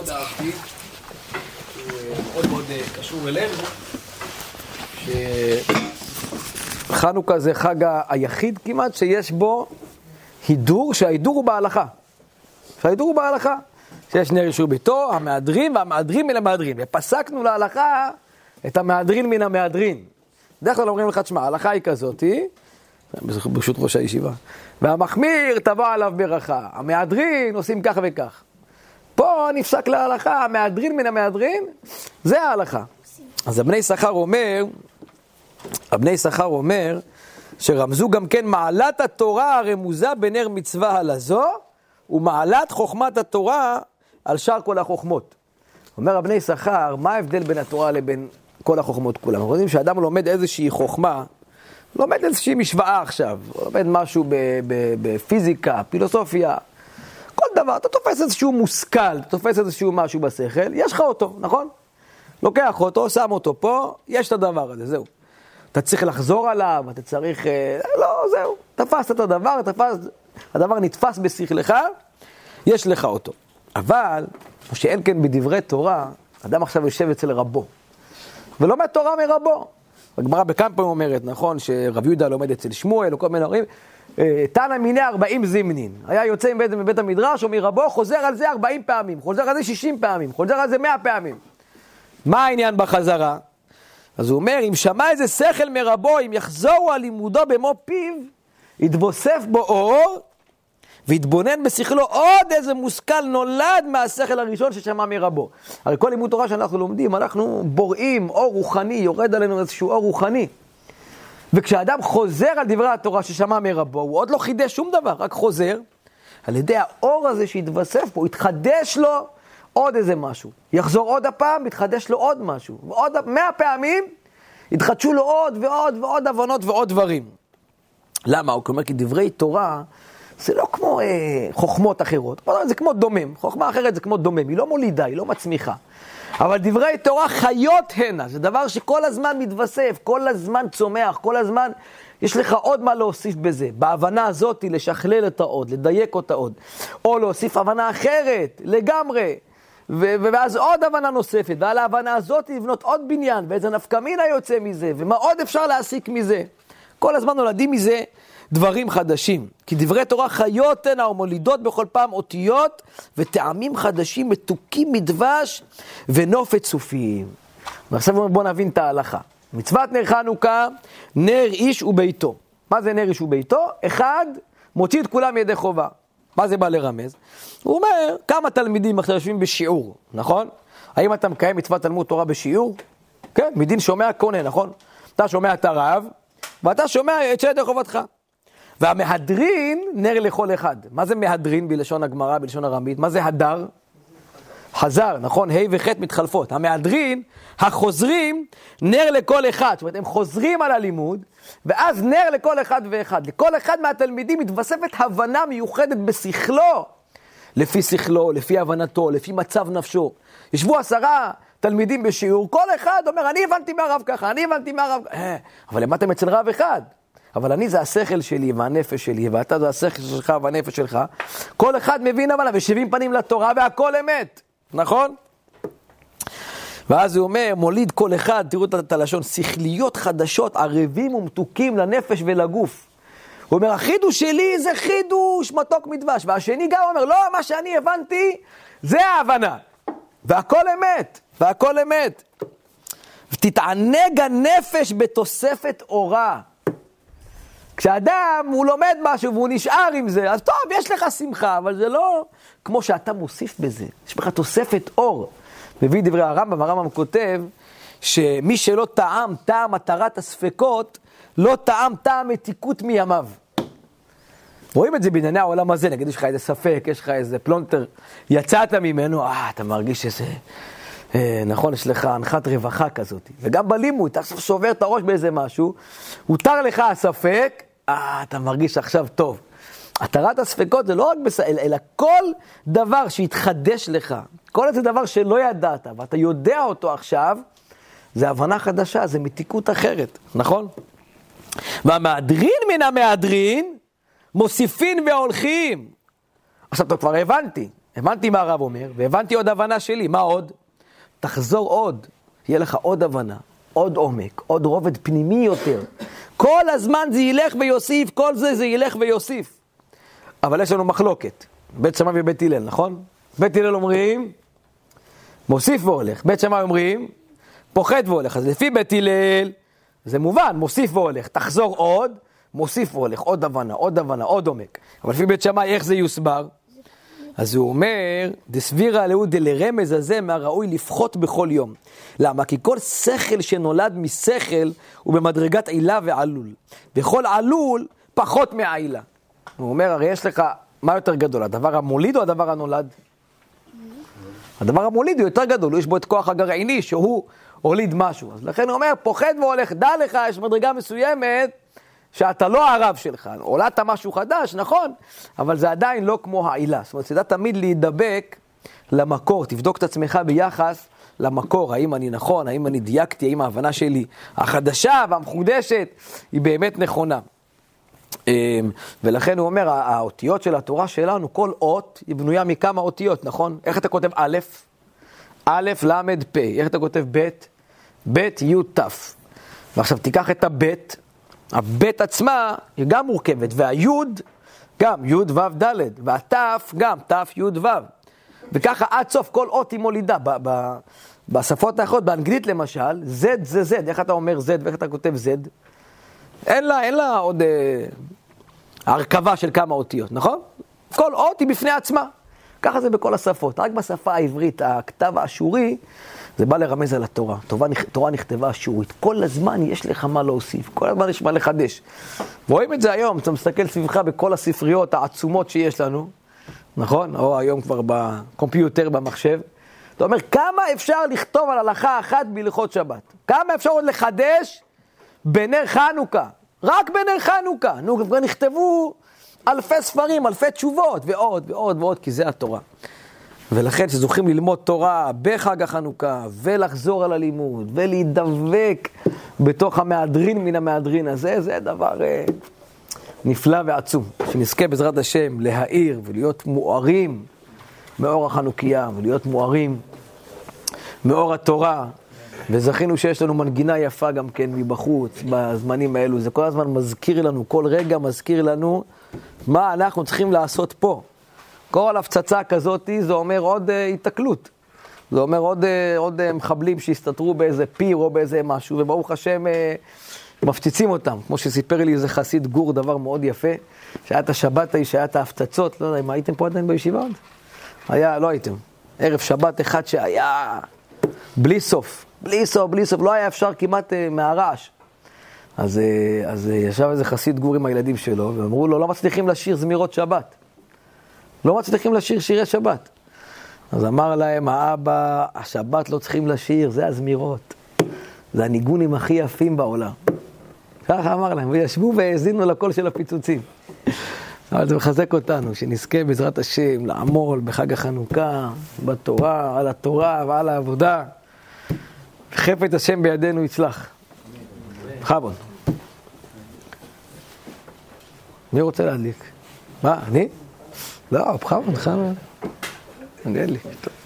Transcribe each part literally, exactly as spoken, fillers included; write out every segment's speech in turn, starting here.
מאוד אהבתי, מאוד מאוד קשור אלינו, שחנוכה זה חג היחיד כמעט שיש בו הידור, שההידור הוא בהלכה. שההידור הוא בהלכה. שיש נר ישור ביתו, המהדרין והמהדרין מן המהדרין. ופסקנו להלכה את המהדרין מן המהדרין. בדרך כלל אומרים לך, תשמע, ההלכה היא כזאת, ברשות ראש הישיבה. והמחמיר תבוא עליו ברכה. המהדרין עושים כך וכך. פה נפסק להלכה, המהדרין מן המהדרין, זה ההלכה. אז הבני שכר אומר, הבני שכר אומר, שרמזו גם כן מעלת התורה הרמוזה בנר מצווה הלזו, ומעלת חוכמת התורה על שאר כל החוכמות. אומר הבני שכר, מה ההבדל בין התורה לבין כל החוכמות כולם? אנחנו יודעים שאדם לומד איזושהי חוכמה, לומד איזושהי משוואה עכשיו, לומד משהו בפיזיקה, פילוסופיה, כל דבר, אתה תופס איזשהו מושכל, אתה תופס איזשהו משהו בשכל, יש לך אותו, נכון? לוקח אותו, שם אותו פה, יש את הדבר הזה, זהו. אתה צריך לחזור עליו, אתה צריך, לא, זהו, תפסת את הדבר, תפס, הדבר נתפס בשכלך, יש לך אותו. אבל, כמו שאין כן בדברי תורה, אדם עכשיו יושב אצל רבו, ולומד תורה מרבו. הגמרא בכמה פעמים אומרת, נכון, שרב יהודה לומד אצל שמואל, או כל מיני אומרים, תנא מיניה ארבעים זימנין. היה יוצא מבית, מבית המדרש או מרבו, חוזר על זה ארבעים פעמים, חוזר על זה שישים פעמים, חוזר על זה מאה פעמים. מה העניין בחזרה? אז הוא אומר, אם שמע איזה שכל מרבו, אם יחזורו על לימודו במו פיו, יתבוסף בו אור, והתבונן בשכלו עוד איזה מושכל נולד מהשכל הראשון ששמע מרבו. הרי כל לימוד תורה שאנחנו לומדים, אנחנו בוראים אור רוחני, יורד עלינו איזשהו אור רוחני. וכשאדם חוזר על דברי התורה ששמע מרבו, הוא עוד לא חידש שום דבר, רק חוזר, על ידי האור הזה שהתווסף פה, התחדש לו עוד איזה משהו. יחזור עוד הפעם, יתחדש לו עוד משהו. ועוד מאה פעמים, יתחדשו לו עוד ועוד ועוד הבנות ועוד דברים. למה? הוא אומר, כי דברי תורה, זה לא כמו אה, חוכמות אחרות. זה כמו דומם. חוכמה אחרת זה כמו דומם. היא לא מולידה, היא לא מצמיחה. אבל דברי תורה חיות הנה. זה דבר שכל הזמן מתווסף, כל הזמן צומח, כל הזמן יש לך עוד מה להוסיף בזה. בהבנה הזאת לשכלל את העוד, לדייק אותה עוד. או להוסיף הבנה אחרת, לגמרי. ו- ואז עוד הבנה נוספת. ועל ההבנה הזאת לבנות עוד בניין. ואיזה נפקא מינה יוצא מזה. ומה עוד אפשר להסיק מזה. כל הזמן נולדים מזה דברים חדשים. כי דברי תורה חיות הנה ומולידות בכל פעם אותיות וטעמים חדשים מתוקים מדבש ונופת סופיים. ועכשיו בואו נבין את ההלכה. מצוות נר חנוכה, נר איש וביתו. מה זה נר איש וביתו? אחד, מוציא את כולם ידי חובה. מה זה בא לרמז? הוא אומר, כמה תלמידים עכשיו יושבים בשיעור, נכון? האם אתה מקיים מצוות תלמוד תורה בשיעור? כן, מדין שומע קונה, נכון? אתה שומע את הרב, ואתה שומע את שידי חובתך. והמהדרין נר לכל אחד. מה זה מהדרין בלשון הגמרא, בלשון הרמית? מה זה הדר? חזר, נכון? ה' וח' מתחלפות. המהדרין, החוזרים, נר לכל אחד. זאת אומרת, הם חוזרים על הלימוד, ואז נר לכל אחד ואחד. לכל אחד מהתלמידים מתווספת הבנה מיוחדת בשכלו, לפי שכלו, לפי הבנתו, לפי מצב נפשו. ישבו עשרה תלמידים בשיעור, כל אחד אומר, אני הבנתי מהרב ככה, אני הבנתי מהרב ככה. אבל למדתם אצל רב אחד. אבל אני זה השכל שלי והנפש שלי, ואתה זה השכל שלך והנפש שלך. כל אחד מבין הבנה, ושבעים פנים לתורה, והכל אמת. נכון? ואז הוא אומר, מוליד כל אחד, תראו את הלשון, שכליות חדשות, ערבים ומתוקים לנפש ולגוף. הוא אומר, החידוש שלי זה חידוש מתוק מדבש. והשני גם אומר, לא, מה שאני הבנתי, זה ההבנה. והכל אמת, והכל אמת. ותתענג הנפש בתוספת אורה. כשאדם הוא לומד משהו והוא נשאר עם זה, אז טוב, יש לך שמחה, אבל זה לא כמו שאתה מוסיף בזה. יש לך תוספת אור. מביא דברי הרמב"ם, הרמב"ם כותב שמי שלא טעם טעם מטרת הספקות, לא טעם טעם מתיקות מימיו. רואים את זה בענייני העולם הזה, נגיד יש לך איזה ספק, יש לך איזה פלונטר, יצאת ממנו, אה, אתה מרגיש איזה, אה, נכון, יש לך הנחת רווחה כזאת. וגם בלימוד, אתה עכשיו שובר את הראש באיזה משהו, הותר לך הספק, אה, אתה מרגיש עכשיו טוב. התרת הספקות זה לא רק בסדר, אלא כל דבר שהתחדש לך, כל איזה דבר שלא ידעת, ואתה יודע אותו עכשיו, זה הבנה חדשה, זה מתיקות אחרת, נכון? והמהדרין מן המהדרין, מוסיפין והולכים. עכשיו, אתה כבר הבנתי. הבנתי מה הרב אומר, והבנתי עוד הבנה שלי, מה עוד? תחזור עוד, יהיה לך עוד הבנה, עוד עומק, עוד רובד פנימי יותר. כל הזמן זה ילך ויוסיף, כל זה זה ילך ויוסיף. אבל יש לנו מחלוקת, בית שמאי ובית הלל, נכון? בית הלל אומרים, מוסיף והולך. בית שמאי אומרים, פוחת והולך. אז לפי בית הלל, זה מובן, מוסיף והולך. תחזור עוד, מוסיף והולך. עוד הבנה, עוד הבנה, עוד עומק. אבל לפי בית שמאי, איך זה יוסבר? אז הוא אומר, דסבירה לאו דלרמז הזה מהראוי לפחות בכל יום. למה? כי כל שכל שנולד משכל הוא במדרגת עילה ועלול. וכל עלול פחות מהעילה. הוא אומר, הרי יש לך, מה יותר גדול? הדבר המוליד או הדבר הנולד? הדבר המוליד הוא יותר גדול, יש בו את כוח הגרעיני שהוא הוליד משהו. אז לכן הוא אומר, פוחד והולך, דע לך, יש מדרגה מסוימת שאתה לא הרב שלך. הולדת משהו חדש, נכון, אבל זה עדיין לא כמו העילה. זאת אומרת, תדע תמיד להידבק למקור, תבדוק את עצמך ביחס למקור, האם אני נכון, האם אני דייקתי, האם ההבנה שלי החדשה והמחודשת היא באמת נכונה. ולכן הוא אומר, האותיות של התורה שלנו, כל אות היא בנויה מכמה אותיות, נכון? איך אתה כותב א', א', למד, פ', איך אתה כותב ב', ב', י', ת'. ועכשיו תיקח את הב', הב' עצמה היא גם מורכבת, והי' גם י', ו', ד', והת' גם ת', י', ו'. וככה עד סוף כל אות היא מולידה. ב- ב- בשפות האחרות, באנגלית למשל, Z זה Z, איך אתה אומר Z ואיך אתה כותב Z? אין לה, אין לה עוד אה, הרכבה של כמה אותיות, נכון? כל אות היא בפני עצמה. ככה זה בכל השפות. רק בשפה העברית, הכתב האשורי, זה בא לרמז על התורה. תורה, תורה נכתבה אשורית. כל הזמן יש לך מה להוסיף, כל הזמן יש מה לחדש. רואים את זה היום, אתה מסתכל סביבך בכל הספריות העצומות שיש לנו, נכון? או היום כבר בקומפיוטר, במחשב. אתה אומר, כמה אפשר לכתוב על הלכה אחת בהלכות שבת? כמה אפשר עוד לחדש בנר חנוכה? רק בנר חנוכה. נו, כבר נכתבו אלפי ספרים, אלפי תשובות, ועוד ועוד ועוד, כי זה התורה. ולכן שזוכים ללמוד תורה בחג החנוכה, ולחזור על הלימוד, ולהידבק בתוך המהדרין מן המהדרין הזה, זה דבר אה, נפלא ועצום. שנזכה בעזרת השם להאיר ולהיות מוארים מאור החנוכיה, ולהיות מוארים מאור התורה. וזכינו שיש לנו מנגינה יפה גם כן מבחוץ, בזמנים האלו. זה כל הזמן מזכיר לנו, כל רגע מזכיר לנו מה אנחנו צריכים לעשות פה. כל הפצצה כזאת, זה אומר עוד uh, התקלות. זה אומר עוד, uh, עוד uh, מחבלים שהסתתרו באיזה פיר או באיזה משהו, וברוך השם uh, מפציצים אותם. כמו שסיפר לי איזה חסיד גור, דבר מאוד יפה, שהיה את השבת ההיא, שהיה את ההפצצות, לא יודע אם הייתם פה עדיין בישיבה עוד? היה, לא הייתם. ערב שבת אחד שהיה בלי סוף, בלי סוף, בלי סוף, לא היה אפשר כמעט uh, מהרעש. אז, uh, אז uh, ישב איזה חסיד גור עם הילדים שלו, ואמרו לו, לא מצליחים לשיר זמירות שבת. לא מצליחים לשיר שירי שבת. אז אמר להם, האבא, השבת לא צריכים לשיר, זה הזמירות. זה הניגונים הכי יפים בעולם. ככה אמר להם, וישבו והאזינו לקול של הפיצוצים. אבל זה מחזק אותנו, שנזכה בעזרת השם לעמול בחג החנוכה, בתורה, על התורה ועל העבודה. חפץ השם בידינו יצלח. חבון. מי רוצה להדליק? מה, אני? לא, בחבון, חבון. אני אין לי.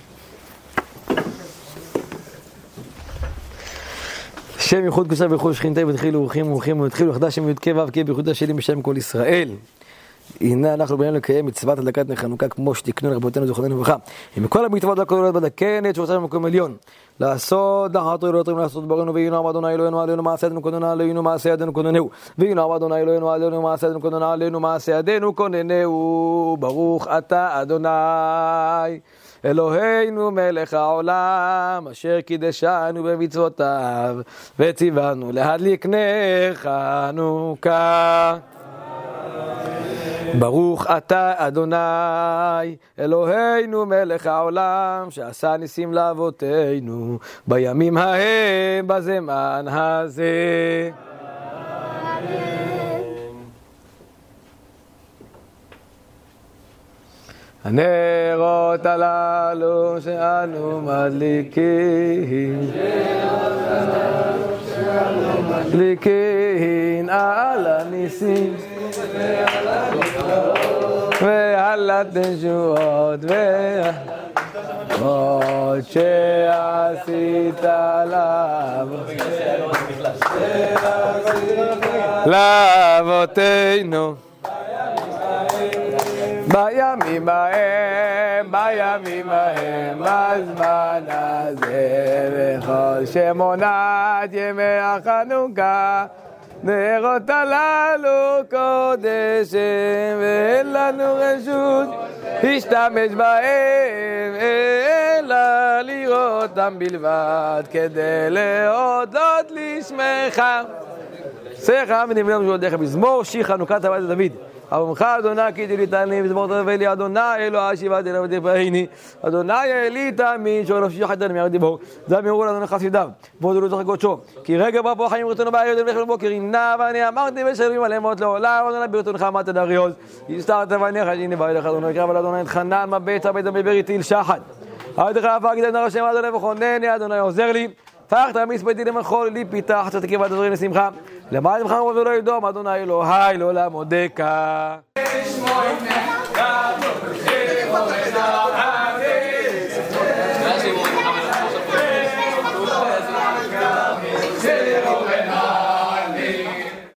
שם ייחוד קדושה ברכו שכינתה ותחילו אורחים אורחים ותחילו יחדה שם יודקי ו' כי בייחודה שלי בשם כל ישראל. הנה אנחנו באים לקיים מצוות הדלקת נר חנוכה כמו שתקנו לרבותינו זכרנו לברכה. עם כל המצוות והכל בדקנת שרוצה במקום עליון. לעשות דחת אלוהים לעשות ברינו ויהינו עמד אדוני אלוהינו עלינו מעשה ידינו כוננה עלינו מעשה ידינו כוננהו. ויהינו עמד אדוני אלוהינו עלינו מעשה ידינו כוננה עלינו מעשה ידינו כוננהו. ברוך אתה אדוני אלוהינו מלך העולם אשר קידשנו במצוותיו וציוונו להדליק נר חנוכה. ברוך אתה אדוני אלוהינו מלך העולם שעשה ניסים לאבותינו בימים ההם בזמן הזה. הנרות הללו שאנו מדליקים מדליקים על הניסים ועל הנפלאות והלת תשועות והלת שעשית עליו לאבותינו בימים ההם, בימים ההם, בזמן הזה וכל שמונת ימי החנוכה נרות הללו קודש הם ואין לנו רשות להשתמש בהם אלא לראותם בלבד כדי להודות לשמך שמחה ונבלם שעודך מזמור שיר חנוכת הבית דוד אבונך אדוני כי תליטני לי מזמור תביא לי אדוני אלוהי שיבתי אליו ותפארני אדוני אלי תאמין שואל נפשי חתן מירד דיבור זמירו לאדוני חסידיו ועודו לו קודשו כי רגע בא פה חיים רצונו בערב ולכו לבוקר הנה ואני אמרתי ושלמים עליהם עוד לעולם אדוני ברצונך עמדת דריוז הסתרת ועניך הנה בא אליך אדוני קרב על אדוני התחנן מבט הבית המבר איתי אל שחד אדך הפק אדוני השם אדוני וכונני אדוני עוזר לי פח תמיס ביתי למחול לי פיתח צדקי והדברים לשמחה למען ממך ולא ידום אדוני אלוהי לעולם אודך